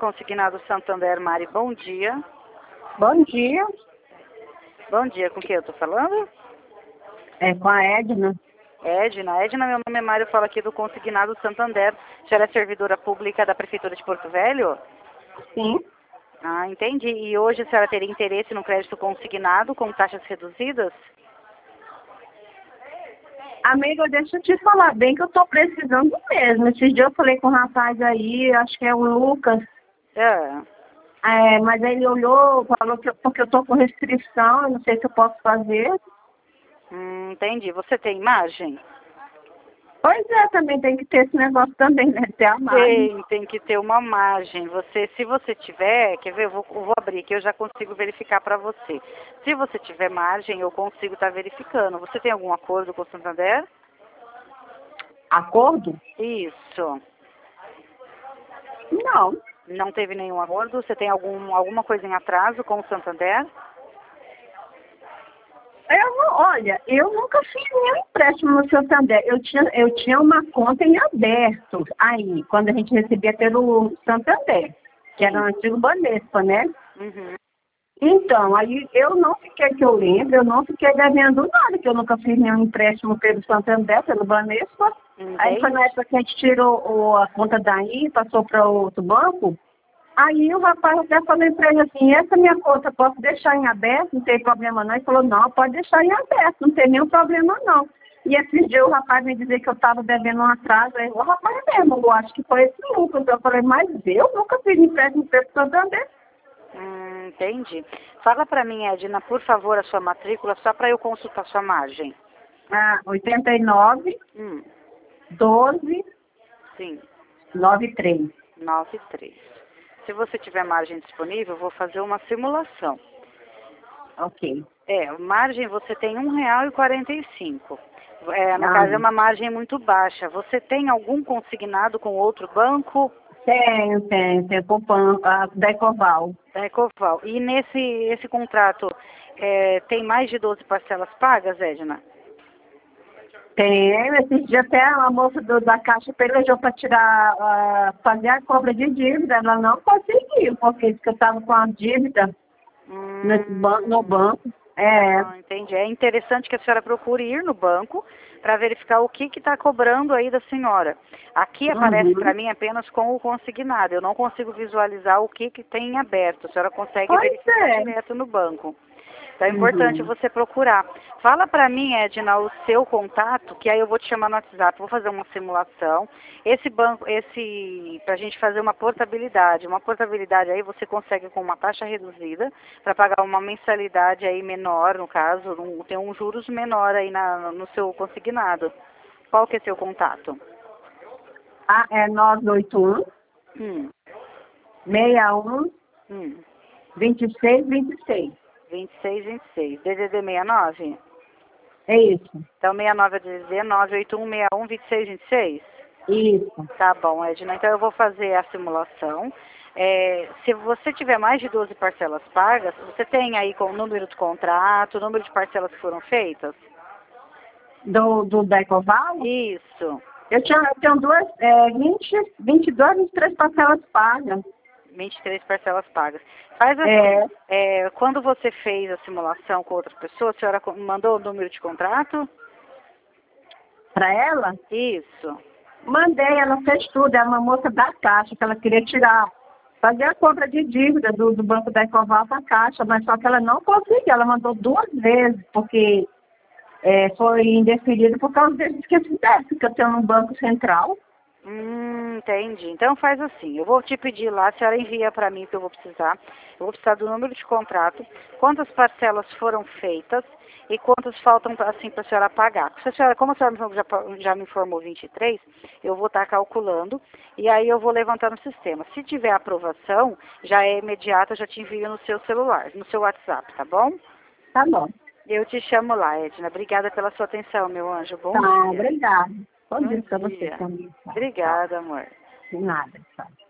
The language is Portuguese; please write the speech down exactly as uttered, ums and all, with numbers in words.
Consignado Santander, Mari, bom dia. Bom dia. Bom dia, com quem eu tô falando? É com a Edna. Edna. Edna, meu nome é Mário, eu falo aqui do Consignado Santander. A senhora é servidora pública da Prefeitura de Porto Velho? Sim. Ah, entendi. E hoje a senhora teria interesse no crédito consignado com taxas reduzidas? Amiga, deixa eu te falar bem que eu tô precisando mesmo. Esses dias eu falei com um rapaz aí, acho que é o Lucas. É. É, mas aí ele olhou, falou que eu- porque eu tô com restrição, eu não sei se eu posso fazer. Hum, entendi. Você tem imagem? Pois é, também tem que ter esse negócio também, né? Ter a margem. Tem, tem que ter uma margem. Você, se você tiver, quer ver, eu vou, eu vou abrir aqui, eu já consigo verificar para você. Se você tiver margem, eu consigo estar verificando. Você tem algum acordo com o Santander? Acordo? Isso. Não. Não teve nenhum acordo? Você tem algum, alguma coisa em atraso com o Santander? Eu não, olha, eu nunca fiz nenhum empréstimo no Santander. Eu tinha, eu tinha uma conta em aberto aí, quando a gente recebia pelo Santander, que era o antigo Banespa, né? Uhum. Então, aí eu não fiquei, que eu lembro, eu não fiquei devendo nada, que eu nunca fiz nenhum empréstimo pelo Santander, pelo Banespa. Aí foi na época que a gente tirou o- a conta daí, passou para outro banco. Aí o rapaz até falei para ele assim, essa minha conta posso deixar em aberto, não tem problema não. Ele falou, não, pode deixar em aberto, não tem nenhum problema não. E esses dias o rapaz me dizer que eu estava devendo um atraso, aí o rapaz mesmo, eu acho que foi esse Lucas. Eu falei, mas eu nunca fiz empréstimo pelo Santander. Hum, entendi. Fala para mim, Edna, por favor, a sua matrícula, só para eu consultar sua margem. Ah, oitenta e nove, Hum, doze, sim, noventa e três. nove três. Se você tiver margem disponível, eu vou fazer uma simulação. Ok. É, margem você tem um real e quarenta e cinco. É, no Ah, caso é uma margem muito baixa. Você tem algum consignado com outro banco? tenho, tenho, tenho com o banco, a da Ecoval. Da Ecoval. E nesse esse contrato é, tem mais de doze parcelas pagas, Edna? Tenho, esses dias até a moça do, da Caixa pelejou para tirar, ah, fazer a cobra de dívida, ela não conseguiu, porque disse que eu estava com a dívida nesse ban no Hum, banco. É. ah, entendi. É interessante que a senhora procure ir no banco para verificar o que está cobrando aí da senhora. Aqui aparece para Uhum. mim apenas com o consignado. Eu não consigo visualizar o que, que tem em aberto. A senhora consegue Pois verificar é. direto no banco. Então é importante Uhum. você procurar. Fala para mim, Edna, o seu contato, que aí eu vou te chamar no WhatsApp, vou fazer uma simulação. Esse banco, esse, para a gente fazer uma portabilidade. Uma portabilidade aí você consegue com uma taxa reduzida para pagar uma mensalidade aí menor, no caso, um, tem um juros menor aí na, no seu consignado. Qual que é seu contato? Ah, é nove oito um, Hum, seis um, hum, dois seis dois seis. vinte e seis, vinte e seis. D D D sessenta e nove? É isso. Então sessenta e nove é D D D, nove oito um, seis um, vinte e seis, vinte e seis? Isso. Tá bom, Edna. Então eu vou fazer a simulação. É, se você tiver mais de doze parcelas pagas, você tem aí com o número de contrato, o número de parcelas que foram feitas? Do, do da Ecoval? Isso. Eu, tinha, eu tenho duas, é, vinte, vinte e duas, vinte e três parcelas pagas. vinte e três parcelas pagas. Faz É, assim, é, quando você fez a simulação com outra pessoa, a senhora co- mandou o número de contrato? para ela? Isso. Mandei, ela fez tudo, é uma moça da Caixa, que ela queria tirar, fazer a compra de dívida do, do Banco da Ecoval para a Caixa, mas só que ela não conseguiu, ela mandou duas vezes, porque é, foi indeferido por causa desse esquecimento que eu tenho no Banco Central. Hum, entendi. Então faz assim, eu vou te pedir lá, a senhora envia para mim que eu vou precisar. Eu vou precisar do número de contrato, quantas parcelas foram feitas e quantas faltam assim para a senhora pagar. Se a senhora, como a senhora já, já me informou vinte e três, eu vou estar calculando e aí eu vou levantar no sistema. Se tiver aprovação, já é imediata, eu já te envio no seu celular, no seu WhatsApp, tá bom? Tá bom. Eu te chamo lá, Edna. Obrigada pela sua atenção, meu anjo. Bom Tá, dia. obrigada. Bom Bom dia para você dia. também. Tchau, tchau. Obrigada, amor. De nada, tchau.